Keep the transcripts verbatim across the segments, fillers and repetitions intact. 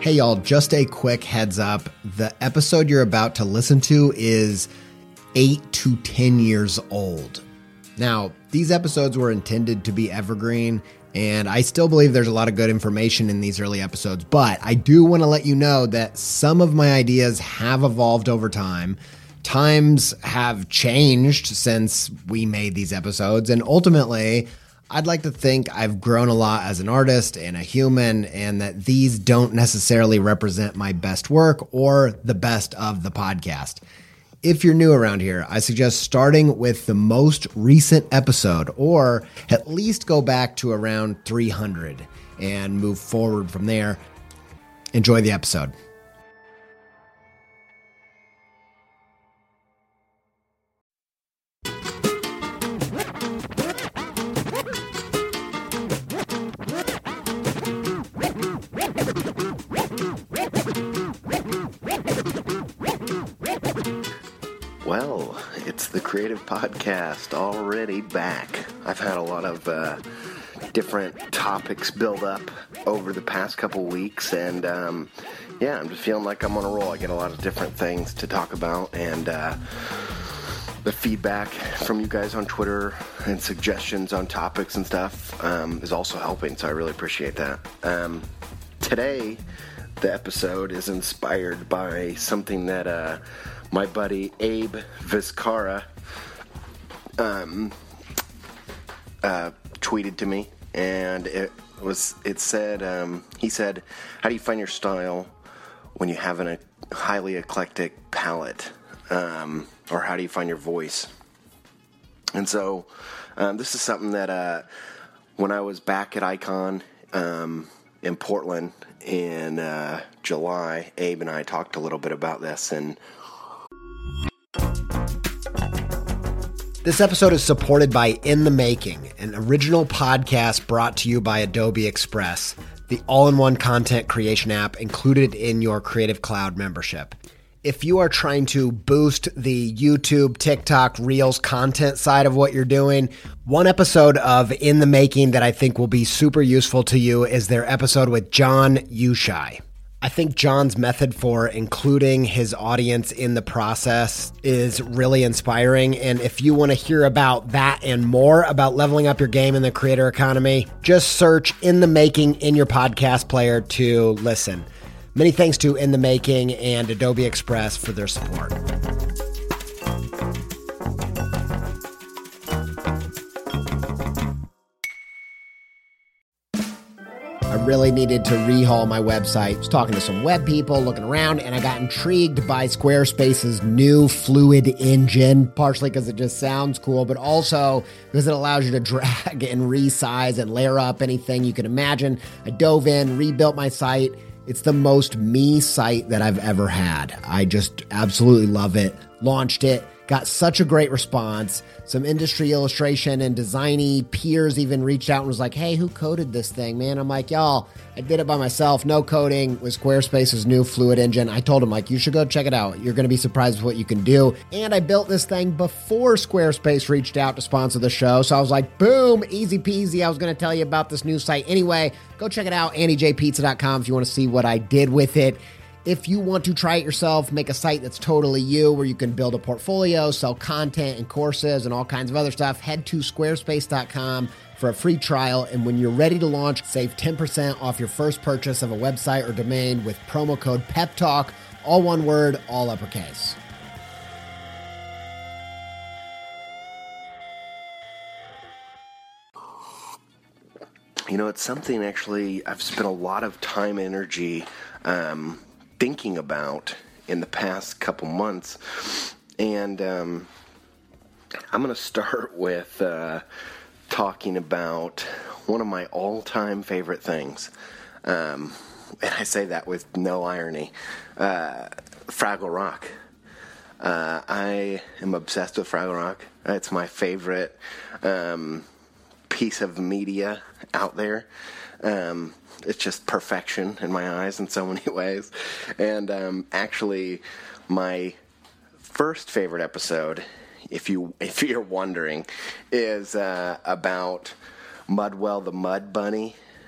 Hey y'all, just a quick heads up. The episode you're about to listen to is eight to ten years old. Now, these episodes were intended to be evergreen, and I still believe there's a lot of good information in these early episodes, but I do want to let you know that some of my ideas have evolved over time. Times have changed since we made these episodes, and ultimately, I'd like to think I've grown a lot as an artist and a human, and that these don't necessarily represent my best work or the best of the podcast. If you're new around here, I suggest starting with the most recent episode, or at least go back to around three hundred and move forward from there. Enjoy the episode. Well, it's the Creative Podcast already back. I've had a lot of uh, different topics build up over the past couple weeks, and um, yeah, I'm just feeling like I'm on a roll. I get a lot of different things to talk about, and uh, the feedback from you guys on Twitter and suggestions on topics and stuff um, is also helping, so I really appreciate that. Um, today, the episode is inspired by something that uh, my buddy Abe Vizcara um, uh, tweeted to me, and it was it said um, he said, "How do you find your style when you have an, a highly eclectic palette, um, or how do you find your voice?" And so um, this is something that uh, when I was back at Icon um, in Portland in uh, July, Abe and I talked a little bit about this. And this episode is supported by In the Making, an original podcast brought to you by Adobe Express, the all-in-one content creation app included in your Creative Cloud membership. If you are trying to boost the YouTube, TikTok, Reels content side of what you're doing, one episode of In the Making that I think will be super useful to you is their episode with John Ushai. I think John's method for including his audience in the process is really inspiring. And if you want to hear about that and more about leveling up your game in the creator economy, just search In the Making in your podcast player to listen. Many thanks to In the Making and Adobe Express for their support. I really needed to rehaul my website. I was talking to some web people, looking around, and I got intrigued by Squarespace's new Fluid engine, partially because it just sounds cool, but also because it allows you to drag and resize and layer up anything you can imagine. I dove in, rebuilt my site. It's the most me site that I've ever had. I just absolutely love it. Launched it. Got such a great response. Some industry illustration and designy peers even reached out and was like, "Hey, who coded this thing, man?" I'm like, "Y'all, I did it by myself. No coding with Squarespace's new Fluid engine." I told him, like, "You should go check it out. You're going to be surprised with what you can do." And I built this thing before Squarespace reached out to sponsor the show. So I was like, boom, easy peasy. I was going to tell you about this new site anyway. Go check it out, andy j pizza dot com, if you want to see what I did with it. If you want to try it yourself, make a site that's totally you, where you can build a portfolio, sell content and courses and all kinds of other stuff, head to squarespace dot com for a free trial. And when you're ready to launch, save ten percent off your first purchase of a website or domain with promo code PEPTALK, all one word, all uppercase. you know, it's something actually I've spent a lot of time and energy um, thinking about in the past couple months. And um, I'm going to start with uh, talking about one of my all-time favorite things. Um, and I say that with no irony. Uh, Fraggle Rock. Uh, I am obsessed with Fraggle Rock. It's my favorite um, piece of media out there. Um, it's just perfection in my eyes in so many ways. And um, actually, my first favorite episode, if you if you're wondering, is uh, about Mudwell the Mud Bunny.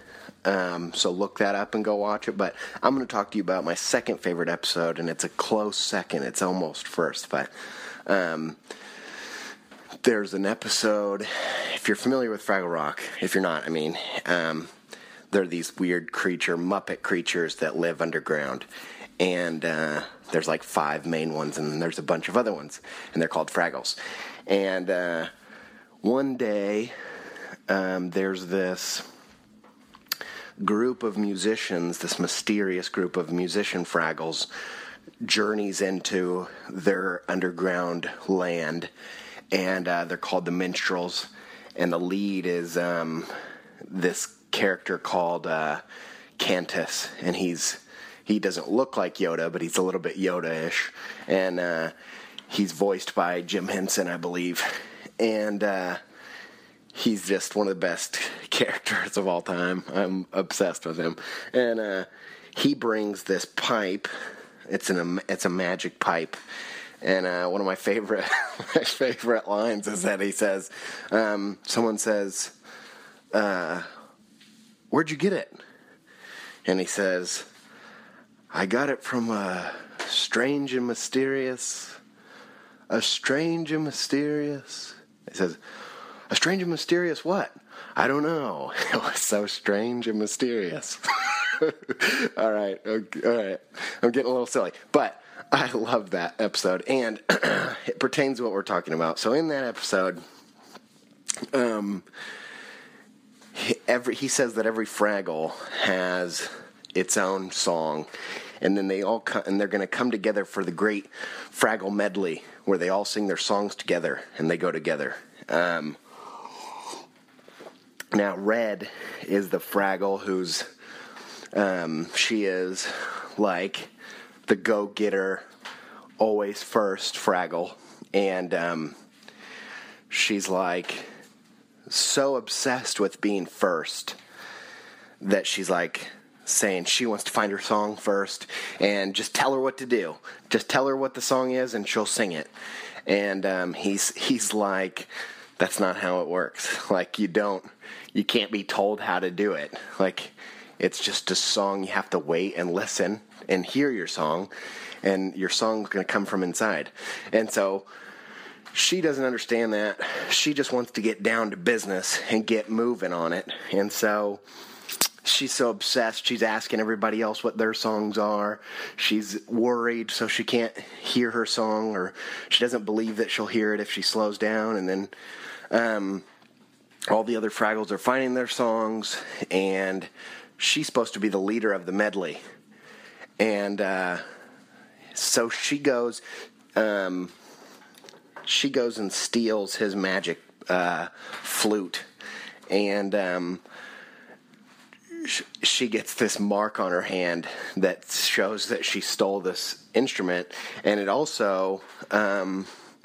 Um, so look that up and go watch it. But I'm going to talk to you about my second favorite episode, and it's a close second. It's almost first, but um, there's an episode. If you're familiar with Fraggle Rock, if you're not, I mean, um, they're these weird creature, Muppet creatures that live underground, and uh, there's like five main ones, and then there's a bunch of other ones, and they're called Fraggles. And uh, one day, um, there's this group of musicians, this mysterious group of musician Fraggles, journeys into their underground land, and uh, they're called the Minstrels, and the lead is um, this character called uh, Cantus, and he's he doesn't look like Yoda, but he's a little bit Yoda-ish, and uh, he's voiced by Jim Henson, I believe, and uh, he's just one of the best characters of all time. I'm obsessed with him. And uh, he brings this pipe. It's an it's a magic pipe. And uh, one of my favorite my favorite lines is that he says, um, someone says, uh, "Where'd you get it?" And he says, "I got it from a strange and mysterious, a strange and mysterious." He says, "A strange and mysterious what?" "I don't know." It was so strange and mysterious. all right, okay, all right. I'm getting a little silly, but I love that episode, and it pertains to what we're talking about. So in that episode, um, he, every he says that every Fraggle has its own song, and then they all come, and they're going to come together for the great Fraggle medley, where they all sing their songs together and they go together. Um, Now, Red is the Fraggle who's, um, she is like the go-getter, always first Fraggle. And um, she's like so obsessed with being first that she's like saying she wants to find her song first and just tell her what to do. Just tell her what the song is and she'll sing it. And um, he's he's like, that's not how it works. Like, you don't, you can't be told how to do it. Like, it's just a song. You have to wait and listen and hear your song, and your song's going to come from inside. And so she doesn't understand that. She just wants to get down to business and get moving on it. And so she's so obsessed. She's asking everybody else what their songs are. She's worried, so she can't hear her song, or she doesn't believe that she'll hear it if she slows down. And then um, all the other Fraggles are finding their songs, and she's supposed to be the leader of the medley. And uh, so she goes, um, she goes and steals his magic uh, flute, and um, she gets this mark on her hand that shows that she stole this instrument, and it also um,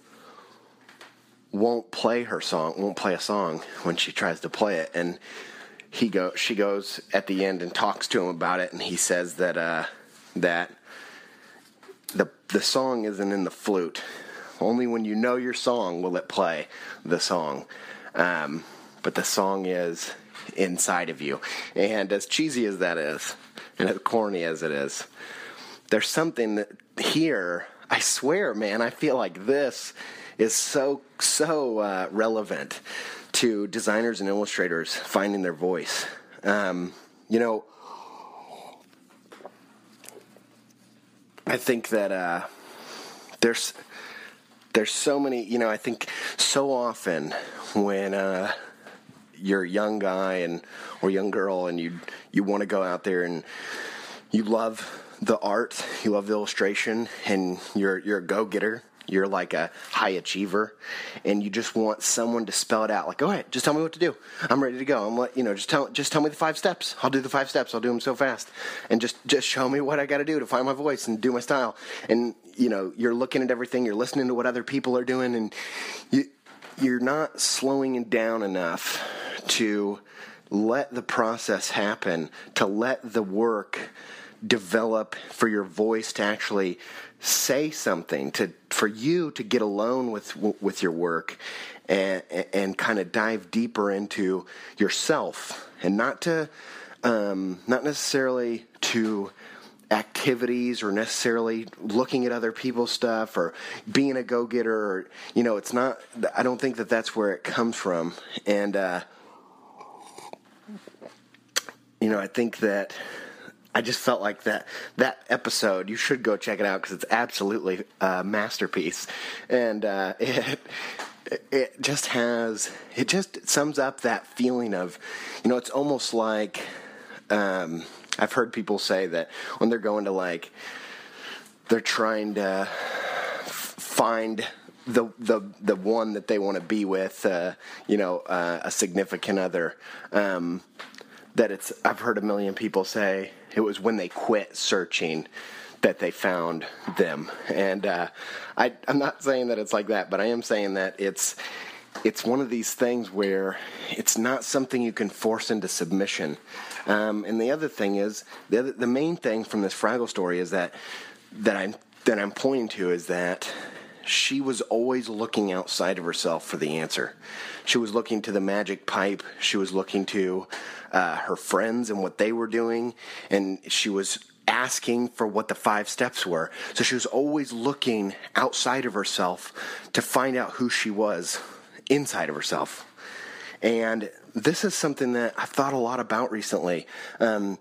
won't play her song, won't play a song when she tries to play it. And he go, she goes at the end and talks to him about it, and he says that uh, that the the song isn't in the flute. Only when you know your song will it play the song, um, but the song is inside of you. And as cheesy as that is, and as corny as it is, there's something that here, I swear, man, I feel like this is so, so uh, relevant to designers and illustrators finding their voice. Um, you know, I think that uh, there's there's so many, you know, I think so often when uh, you're a young guy and or young girl and you you want to go out there and you love the art, you love the illustration, and you're you're a go-getter, you're like a high achiever, and you just want someone to spell it out. Like, all right, just tell me what to do. I'm ready to go. I'm like, you know, just tell just tell me the five steps. I'll do the five steps. I'll do them so fast, and just just show me what I got to do to find my voice and do my style. And you know, you're looking at everything, you're listening to what other people are doing, and you you're not slowing it down enough to let the process happen, to let the work develop for your voice to actually say something, to for you to get alone with with your work and and kind of dive deeper into yourself, and not to um, not necessarily to activities or necessarily looking at other people's stuff or being a go-getter. Or, you know, it's not, I don't think that that's where it comes from. And, uh, you know, I think that I just felt like that that episode, you should go check it out because it's absolutely a masterpiece. And uh, it it just has, it just sums up that feeling of, you know, it's almost like, um, I've heard people say that when they're going to like, they're trying to f- find the the the one that they want to be with, uh, you know, uh, a significant other, um, that it's, I've heard a million people say, it was when they quit searching that they found them. And uh, I, I'm not saying that it's like that, but I am saying that it's it's one of these things where it's not something you can force into submission. Um, and the other thing is, the other, the main thing from this Fraggle story is that that I'm that I'm pointing to is that she was always looking outside of herself for the answer. She was looking to the magic pipe. She was looking to uh, her friends and what they were doing, and she was asking for what the five steps were. So she was always looking outside of herself to find out who she was inside of herself. And this is something that I've thought a lot about recently. Um,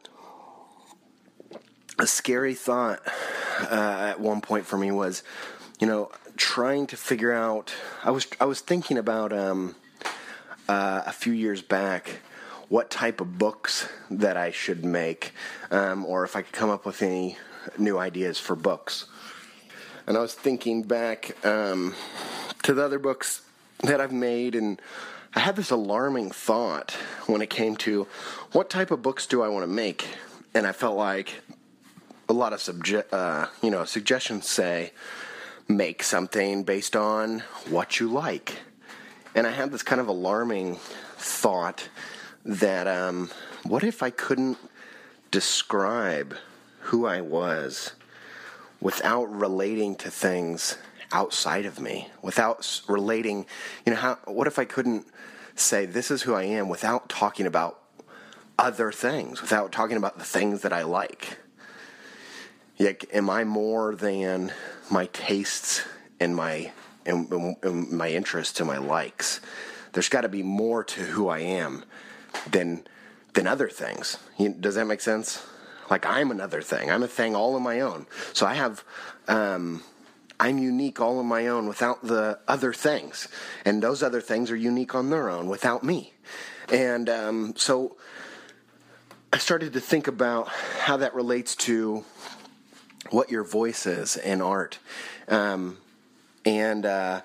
a scary thought uh, at one point for me was, you know, trying to figure out, I was I was thinking about um, uh, a few years back what type of books that I should make, um, or if I could come up with any new ideas for books. And I was thinking back um, to the other books that I've made, and I had this alarming thought when it came to what type of books do I want to make. And I felt like a lot of subje- uh, you know, suggestions say, make something based on what you like. And I had this kind of alarming thought that, um, what if I couldn't describe who I was without relating to things outside of me, without relating, you know, how, what if I couldn't say this is who I am without talking about other things, without talking about the things that I like? Like, am I more than my tastes and my and, and my interests and my likes? There's got to be more to who I am than than other things. You, does that make sense? Like, I'm another thing. I'm a thing all on my own. So I have, um, I'm unique all on my own without the other things, and those other things are unique on their own without me. And um, so I started to think about how that relates to what your voice is in art. Um, and uh,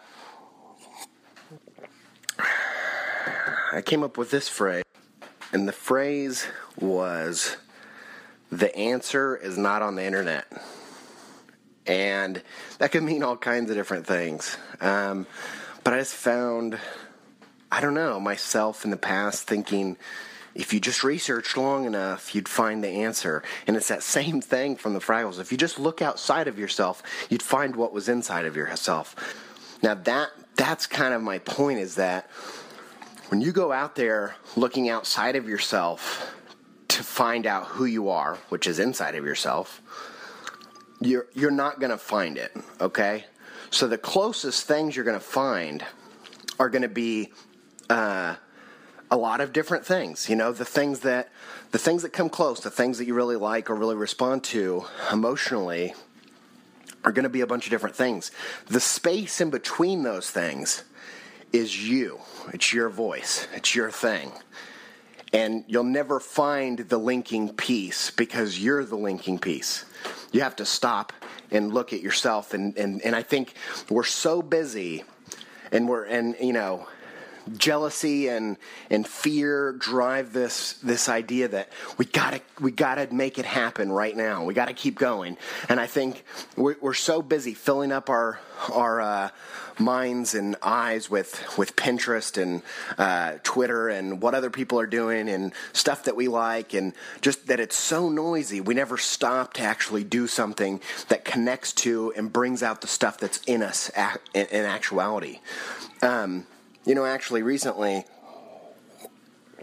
I came up with this phrase, and the phrase was, the answer is not on the internet. And that could mean all kinds of different things. Um, but I just found, I don't know, myself in the past thinking, if you just researched long enough, you'd find the answer. And it's that same thing from the Fraggles. If you just look outside of yourself, you'd find what was inside of yourself. Now that that's kind of my point, is that when you go out there looking outside of yourself to find out who you are, which is inside of yourself, you're you're not going to find it, okay? So the closest things you're going to find are going to be uh, a lot of different things. You know, the things that the things that come close, the things that you really like or really respond to emotionally, are going to be a bunch of different things. The space in between those things is you. It's your voice. It's your thing. And you'll never find the linking piece because you're the linking piece. You have to stop and look at yourself. And, and, and I think we're so busy, and we're, and you know, jealousy and, and fear drive this, this idea that we gotta, we gotta make it happen right now. We gotta keep going. And I think we're, we're so busy filling up our, our, uh, minds and eyes with, with Pinterest and, uh, Twitter and what other people are doing and stuff that we like, and just that it's so noisy. We never stop to actually do something that connects to and brings out the stuff that's in us in, in actuality. Um, You know, actually, recently,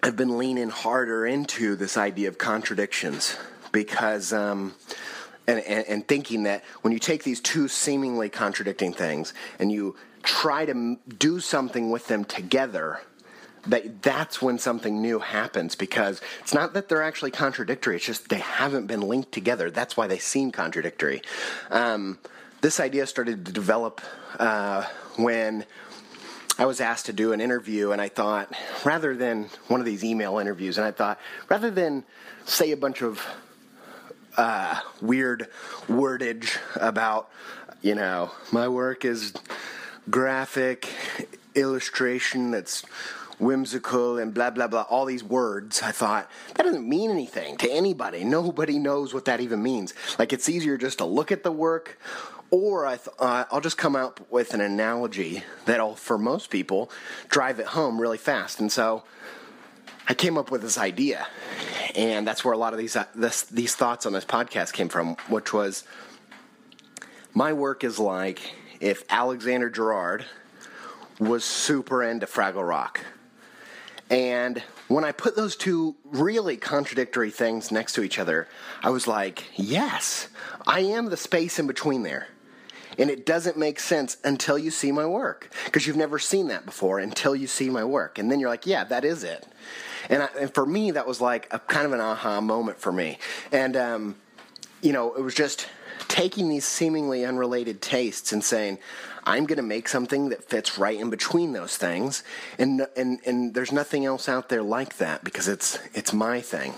I've been leaning harder into this idea of contradictions because, um, and, and, and thinking that when you take these two seemingly contradicting things and you try to do something with them together, that that's when something new happens, because it's not that they're actually contradictory, it's just they haven't been linked together. That's why they seem contradictory. Um, this idea started to develop uh, when I was asked to do an interview, and I thought, rather than one of these email interviews, and I thought, rather than say a bunch of uh, weird wordage about, you know, my work is graphic illustration that's whimsical and blah, blah, blah, all these words, I thought, that doesn't mean anything to anybody. Nobody knows what that even means. Like, it's easier just to look at the work, or I th- uh, I'll just come up with an analogy that'll, for most people, drive it home really fast. And so I came up with this idea, and that's where a lot of these uh, this, these thoughts on this podcast came from, which was, my work is like if Alexander Girard was super into Fraggle Rock. And when I put those two really contradictory things next to each other, I was like, yes, I am the space in between there. And it doesn't make sense until you see my work, because you've never seen that before until you see my work. And then you're like, yeah, that is it. And, I, and for me, that was like a kind of an aha moment for me. And, um, you know, it was just taking these seemingly unrelated tastes and saying, I'm going to make something that fits right in between those things. And, and, and there's nothing else out there like that, because it's, it's my thing.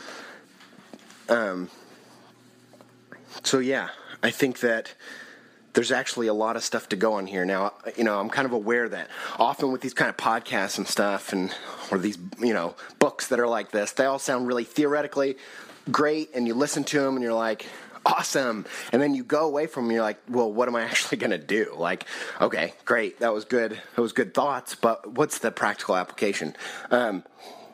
Um, so yeah, I think that there's actually a lot of stuff to go on here. Now, you know, I'm kind of aware that often with these kind of podcasts and stuff, and or these, you know, books that are like this, they all sound really theoretically great, and you listen to them and you're like, awesome. And then you go away from them and you're like, well, what am I actually going to do? Like, okay, great. That was good. That was good thoughts, but what's the practical application? Um,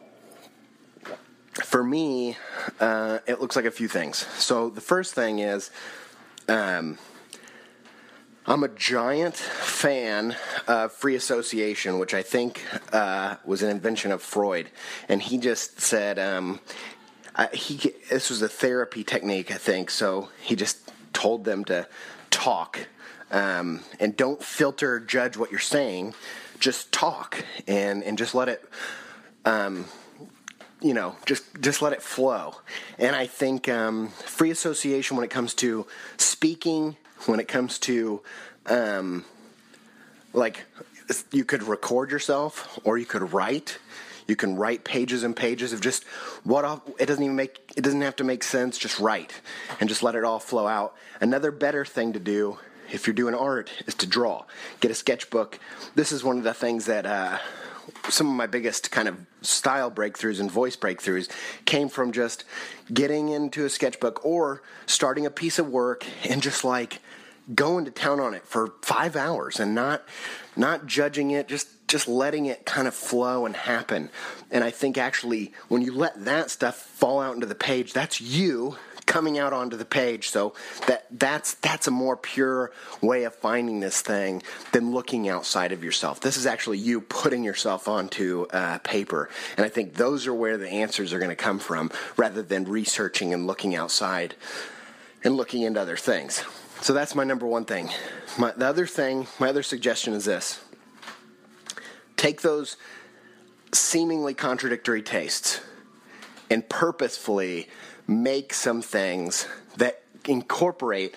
for me, uh, it looks like a few things. So the first thing is, um, I'm a giant fan of free association, which I think uh, was an invention of Freud. And he just said, um, I, he this was a therapy technique, I think. So he just told them to talk um, and don't filter, judge what you're saying. Just talk and, and just let it, um, you know, just just let it flow. And I think um, free association, when it comes to speaking, when it comes to, um, like, you could record yourself or you could write. You can write pages and pages of just what all, it doesn't even make, it doesn't have to make sense, just write and just let it all flow out. Another better thing to do if you're doing art is to draw. Get a sketchbook. This is one of the things that, uh, some of my biggest kind of style breakthroughs and voice breakthroughs came from just getting into a sketchbook or starting a piece of work and just like going to town on it for five hours and not not judging it, just just letting it kind of flow and happen. And I think actually when you let that stuff fall out into the page, that's you coming out onto the page. So that that's that's a more pure way of finding this thing than looking outside of yourself. This is actually you putting yourself onto uh, paper. And I think those are where the answers are going to come from, rather than researching and looking outside and looking into other things. So that's my number one thing. My, the other thing, my other suggestion is this. Take those seemingly contradictory tastes and purposefully make some things that incorporate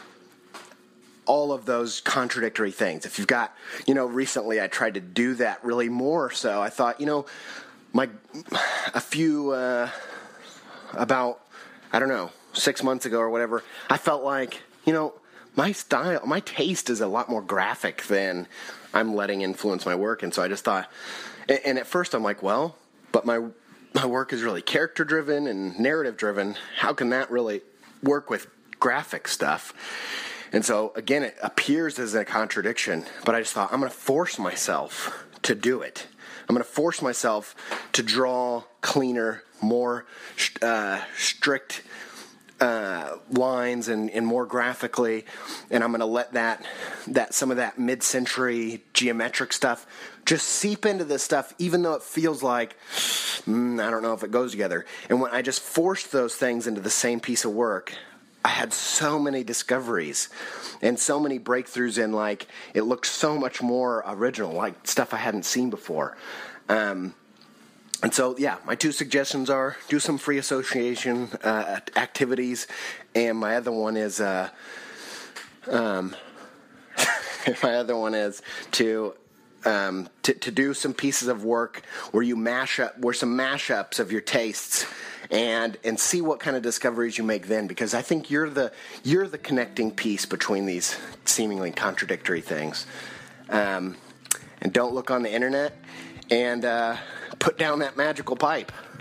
all of those contradictory things. If you've got, you know, recently I tried to do that really more so. I thought, you know, my, a few, uh, about, I don't know, six months ago or whatever, I felt like, you know, my style, my taste is a lot more graphic than I'm letting influence my work. And so I just thought, and, and at first I'm like, well, but my my work is really character-driven and narrative-driven. How can that really work with graphic stuff? And so, again, it appears as a contradiction, but I just thought, I'm going to force myself to do it. I'm going to force myself to draw cleaner, more uh, strict uh, lines and, and more graphically, and I'm going to let that that some of that mid-century geometric stuff just seep into this stuff, even though it feels like, mm, I don't know if it goes together. And when I just forced those things into the same piece of work, I had so many discoveries and so many breakthroughs in, like, it looked so much more original, like stuff I hadn't seen before. Um, and so, yeah, my two suggestions are do some free association uh, activities, and my other one is, uh, um, my other one is to um, to, to do some pieces of work where you mash up, where some mashups of your tastes. And and see what kind of discoveries you make then, because I think you're the you're the connecting piece between these seemingly contradictory things. Um, and don't look on the internet, and uh, put down that magical pipe.